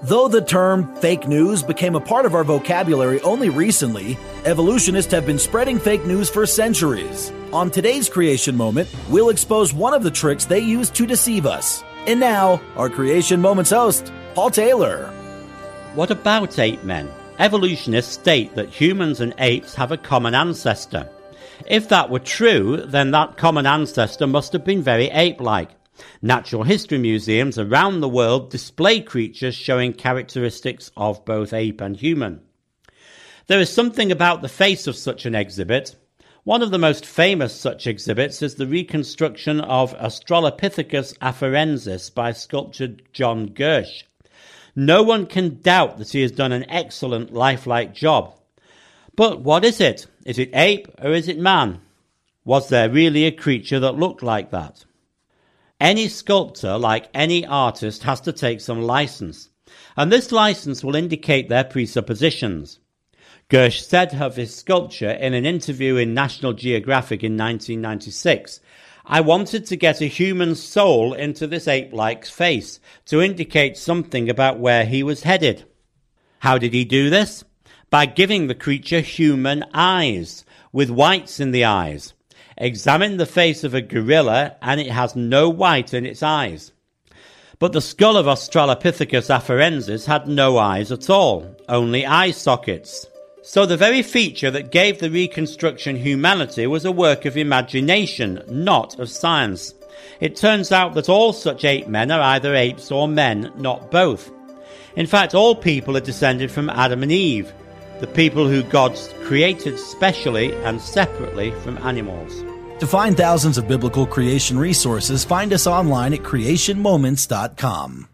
Though the term fake news became a part of our vocabulary only recently, evolutionists have been spreading fake news for centuries. On today's Creation Moment, we'll expose one of the tricks they use to deceive us. And now, our Creation Moments host, Paul Taylor. What about ape men? Evolutionists state that humans and apes have a common ancestor. If that were true, then that common ancestor must have been very ape-like. Natural history museums around the world display creatures showing characteristics of both ape and human. There is something about the face of such an exhibit. One of the most famous such exhibits is the reconstruction of Australopithecus afarensis by sculptor John Gersh. No one can doubt that he has done an excellent lifelike job. But what is it? Is it ape or is it man? Was there really a creature that looked like that? Any sculptor, like any artist, has to take some license, and this license will indicate their presuppositions. Gersh said of his sculpture in an interview in National Geographic in 1996, "I wanted to get a human soul into this ape-like face to indicate something about where he was headed." How did he do this? By giving the creature human eyes, with whites in the eyes. Examine the face of a gorilla and it has no white in its eyes. But the skull of Australopithecus afarensis had no eyes at all, only eye sockets. So the very feature that gave the reconstruction humanity was a work of imagination, not of science. It turns out that all such ape men are either apes or men, not both. In fact, all people are descended from Adam and Eve, the people who God created specially and separately from animals. To find thousands of biblical creation resources, find us online at creationmoments.com.